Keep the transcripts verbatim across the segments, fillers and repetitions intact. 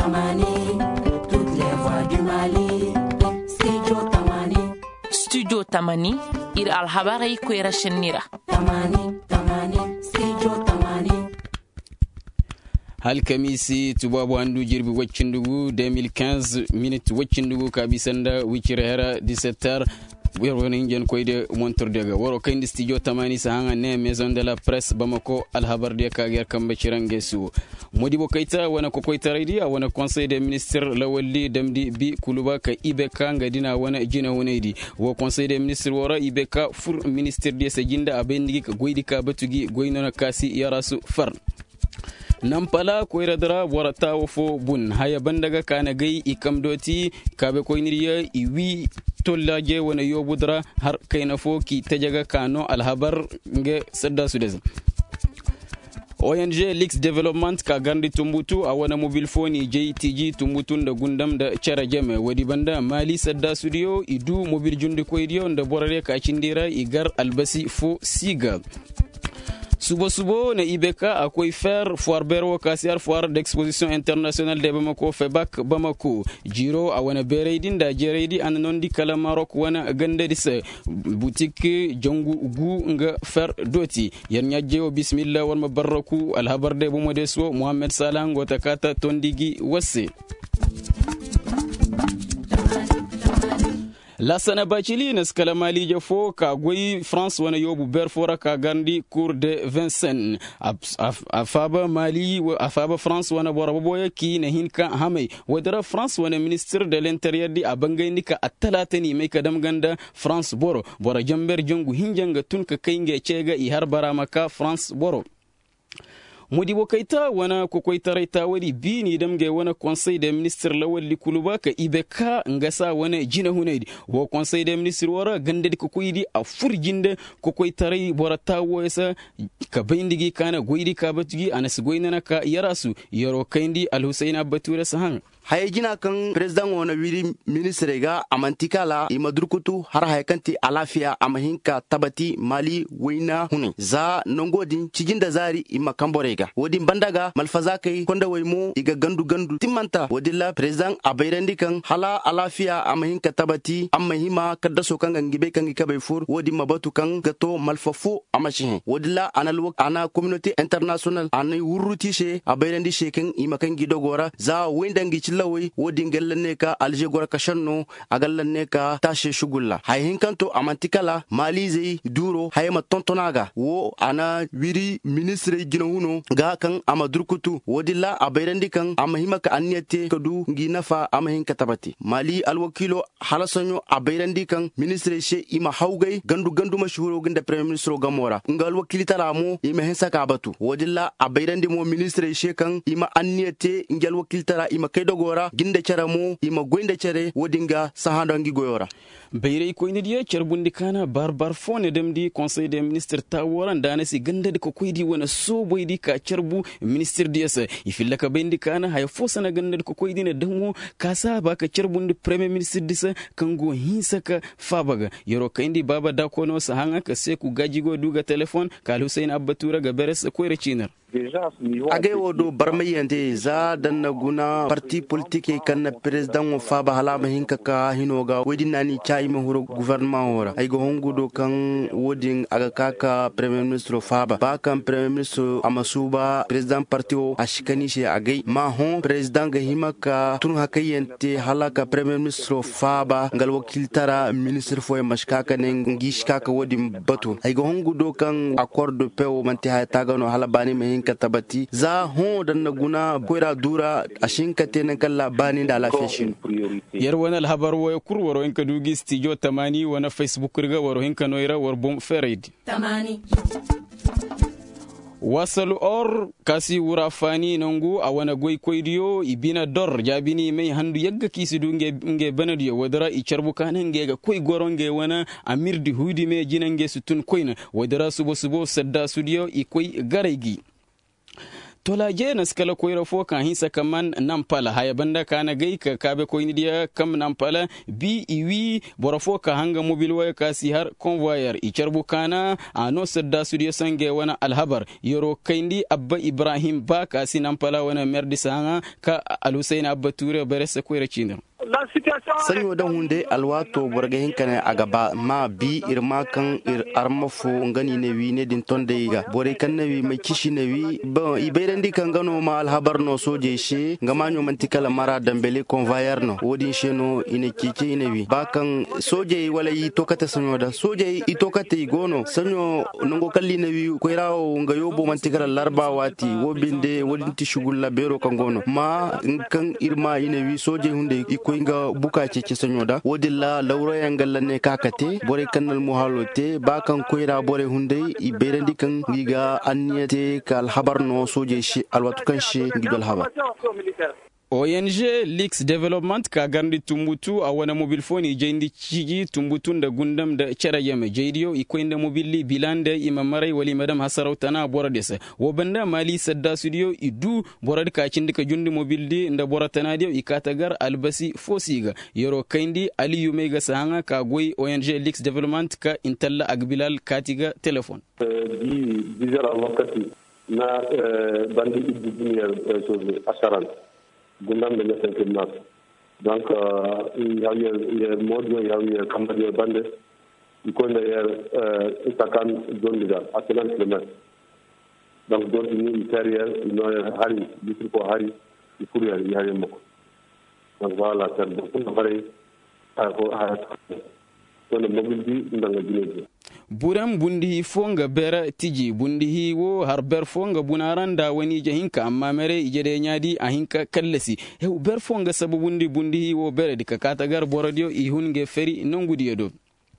Tamani, toutes les voix du Mali. Studio Tamani. Studio Tamani, ir alhabari kwera shenira. Tamani, Tamani, Studio Tamani. hal kamisi tubabu andu jirbi waccindugu deux mille quinze minutes waccindugu kabisanda wicire hera dix-sept heures woni ngen koyde montordega woro kayndi studio tamani sahanga ne maison de la presse Bamako alhabarde kager kambe cirange su Modibo Keita wana ko koyta radio wana conseil des ministres lawalli damdi bi kuluba ka ibeka ngadina wana jina wonedi wo conseil des ministres wora ibeka fur ministre de sejinda abendigi ka goydi ka batugi goynona kasi yarasu far Nampala koiradara warata wofo bun haya bandaga kana gai ikam doti kabe koiniriya iwi tollaje wana yobudra har kaina fo ki tajaga kano alhabar nge sadda sudez O N G Lix Development ka gandi tumbutu a wana mobile phone J T G tumbutun da gundam da cara jame wadi banda mali sadda studio idu mobile jundi koidiyo da borare ka cindira igar albasi fo siga Subo subo na Ibeka akwai faire foire bero kasiar foire d'exposition internationale de Bamako Febak Bamako Jiro a wana bereidin da jereidi an nondi kala Maroc wana gande dise boutique jongu gu nga fer doti yan nyajeo bismillah wal mabaraku al habarde bu modeso Mohamed Salah ngota kata tondigi wasse La Sanabachili neskala Mali jafo ka goyi France wana yobu berfora ka gandi cour de Vincennes afaba Mali afaba France wana boraboya ki na hinka hamay wadara France wana ministre de l'intérieur di abangayni ka atalatani mai kadam ganda France boro bora jamber jongu hinjanga tunka kaynge cega i har baramaka France boro Modibo Keita wana kokoita raita wadi bini damge wana conseil des ministres lawali kuluba ka ibeka ngasa wana jina hunaidi wo conseil des ministres wara gandedi kokoidi a furjinde kokoita rai borata woesa ka bayndigi kana goyidi ka batugi anas goynana ka yarasu yaro kaindi al Hussein Abature sahan hayjina kan president wona wiri ministre ga amantika la imadrukutu har haykanti alafia amahinka tabati Mali wayna huni za nongodin ciginda zari imakambore wodi bandaga malfaza kai konda waymo iga gandu gandu timanta wodilla president abayrandi kan hala alafia amahin katabati amahima kaddaso kan ngibe kan ikabe fur wodi mabatu kan gato malfafu amashi wodilla analwa ana community international anay wuruti she abayrandi she kan imakan gidogora za wendangi chillawai wodi ngellanne ka alje gora kashanno agallanne ka tashe shugulla hayhin kanto amantikala malize duro hayma tontonaga wo ana wiri ministre ginahuno ga kan amadrukutu wodilla abayrandi kan amahima ka anniyate kadu nginafa amahin katabati Mali alwakilo halasanyo abayrandi kan ministre she ima hawgay gandu gandu mashhuro ganda premier ministre gamora ngal wakili taramo ima hensa ka batu wodilla abayrandi mo ministre she kan ima anniyate ngal wakili tara ima kaydogora ginda charamo ima goynda chere wodinga sahando ngi goyora Bayre ko indiya cerbundi kana barbar fone demdi conseil des ministres taworan danasi ganda de ko koydi wona so boydi ka cerbu ministre diasa ifilla ka bendi kana hay fosana ganda ko koydi ne damo kasa ba ka cerbundi premier ministre disa kango hinsa ka fabaga yoro kayndi baba dakono sa hanga ka seku gajigo duga telephone ka Hussein Abatura ga beres ko recinar age wodo barmayante za danna guna parti politique kan president wo faba halama hinka ka hinoga wodi nani chai mahuro gouvernement ora ay go hongudo kan wodin aga kaka premier ministre faba ba kan premier ministre amasuba president parti o ashikani she agay ma hon president ga himaka tun hakayente halaka premier ministre faba ngal wakil tara ministre fo mashkaka ne ngishka ka wodi batu ay go hongudo kan accord de paix o manti ha tagano halabani me katabati za hon dan naguna koira dura ashinka tenen kala bani da lafishin yar wana alhabar wa kur waro in kadugi studio tamani wana facebook riga waro in kanoira war bom ferid tamani wasalu or kasi wurafani nangu a wana goy koydiyo ibina dor jabini mai handu yagga kisidu nge nge banadiyo wadara i charbu kanange ga koy goronge wana amirdi hudi me jinange sutun koyna wadara subo subo sadda studio i koy garaygi tola je na skala koyra fo kan hisa kaman nampala haya banda kana gai ka kabe koyni dia kam nampala bi iwi bora fo ka hanga mobil waya kasi har convoyeur i charbu kana ano sadda studio sange wana alhabar yoro kaindi abba ibrahim ba kasi nampala wana merdi sanga ka alusaina abba ture bare sa koyra chinir sanyo da hunde alwato borga hinkane a gaba ma bi irma kan ir armafo ngani ne wi ne din tonde iga bore kan ne wi mai kishi ne wi ba iberen di kan gano ma alhabar no soje she ngamanyo mantikala mara dambele convoyeur no wodin she no ine kike ne wi ba kan soje wala yi tokata sanyo da soje i tokata igono sanyo nongo kalli ne wi ko irawo ngayo bo mantikala larba wati wobinde wodin ti shugulla bero kan gono ma kan irma ine wi soje hunde ko inga buka ce ke sanyo da wodilla laura yangalla ne kakate bore kanal muhalote ba kan koira bore hunde iberandi kan giga anniyate kal habarno soje shi alwatu kan shi gidol habar O N G Leaks Development ka garndi tumbutu a wona mobile phone i jeyndi cigi tumbutunda gundam da cerayeme jeydiyo i koynde mobile bilande ima maray wali madame hasarawtana boradese wo banda mali sadda studio i du borad ka cindi ka jundi mobile di nda boratanadiyo i katagar albasi fosiga yoro kayndi aliyu mega sahanga ka goy O N G Leaks Development ka intalla agbilal katiga telephone di bizar wakati na bandi ibdi dunia asaran gundam da na nas donc ya ya ya modio ya ya kambadio bande ikonda ya itakan zone da atlan kilomètre donc don ni interieur no hari bisu ko hari ikuri ya ya mako donc voilà ça donc on va aller à ko no mobility ndanga jineje buram bundihi fonga bera tiji bundihi wo har ber fonga bunaranda wani jahinka amma mere ijede nyadi ahinka kallasi he ber fonga sabu bundi bundihi wo bere dika katagar boradio i hunge feri nongudi do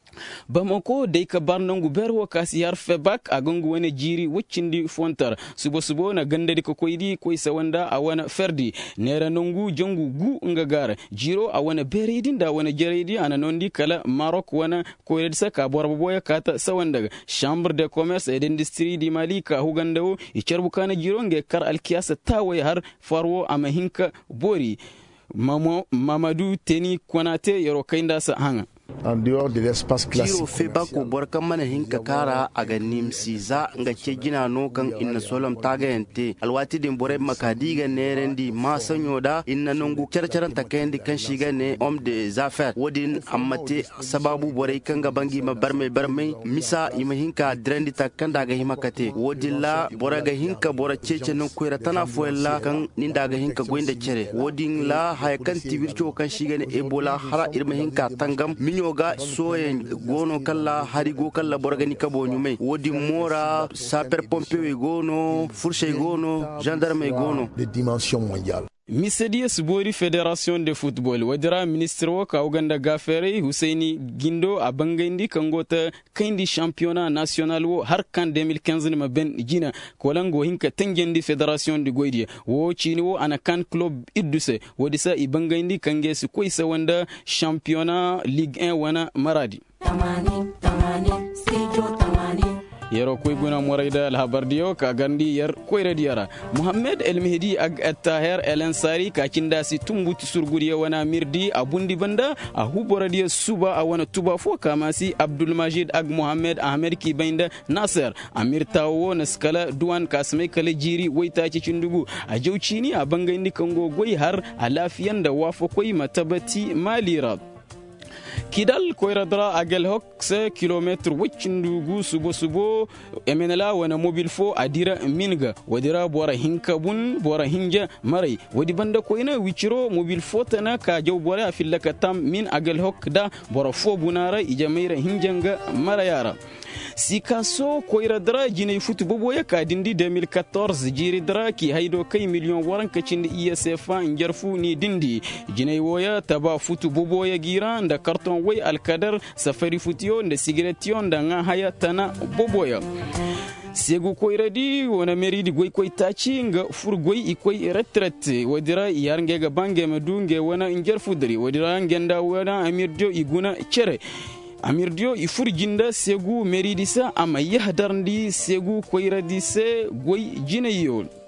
Bamako dai ka bar nangu berwo kasi har febak agongu wani jiri wuccindi fontar subo subo na ganda dika koydi koy sawanda a wana ferdi nera nangu jongu gu nga gara jiro a wana beridin da wana jaridi ana nondi kala Maroc wana koyedsa ka borbo boya kata sawanda chambre de commerce et d'industrie di Mali ka hugandawo i cerbu kana jiro nge kar alkiyasa tawe har farwo amahinka bori Mamo, Mamadou Teni Konate yoro kainda sa hanga en dehors de l'espace classique. Jiro fe bako borkan mana hinka kara a ganim siza nga ke gina no kan inna solam taga yante alwati din bore makadiga nerendi ma sanyo da inna nongu charcharan takayendi kan shiga ne om de zafer wodin ammate sababu bore kan ga bangi ma barme barme misa ima hinka drendi takkan daga himakate wodilla bora ga hinka bora cece non koira tana fuella kan ninda ga hinka goinda cere wodin la haykan tibircho kan shiga ne ebola hara irma hinka tangam yoga soyen gono kala harigo kala borgani kabo nyume wodi mora saper pompe gono fourche gono gendarme gono de dimension mondiale. Misedi Subori Fédération de Football wadira ministre wo ka uganda gafere Husaini Gindo abangandi kangota kandi championnat national wo har kan deux mille quinze ma ben jina kolango hinka tangendi Fédération de Goidia wo chini wo ana kan club iduse wodisa ibangandi kangesi koisa wanda championnat Ligue un wana maradi tamani tamani sejo tamani yero koy guna moraida al habardiyo ka gandi yer koy radiyara Muhammad El Mehdi ag Tahir El Ansari ka kinda si tumbuti surguriya wana mirdi abundi banda a huboradiya suba a wana tuba fo kama si Abdul Majid ag Muhammad Ahmed ki bainda Nasser Amir Tawo naskala duwan kasme kala jiri waita ci cindugu a jaucini a bangandi kango goy har a lafiyan da wafo koy matabati malira Kidal koiradra agel hokse kilometre wichindugu subo subo emenela wana mobil fo adira minga wadira bora hinkabun bora hinja marai wadi banda koina wichiro mobil fo tana ka jaw bora afillaka tam min agel hok da bora fo bunara ijamaira hinjanga marayara Sikaso koiradra jine futu bobo ya ka dindi deux mille quatorze jiri dra ki haydo kay million waran ka cindi I S F njarfu ni dindi jine woya taba futu bobo ya gira nda karton way alkadar safari futio nda sigaretio nda nga haya tana bobo ya Segu koiradi wana meridi goy koy tachi nga fur goy ikoy retraite wadira yarnge ga bange madunge wana njarfudri wadira ngenda wana amirjo iguna chere Amir Dio ifur jinda segu meridisa ama yahdarndi segu koiradise goy jineyo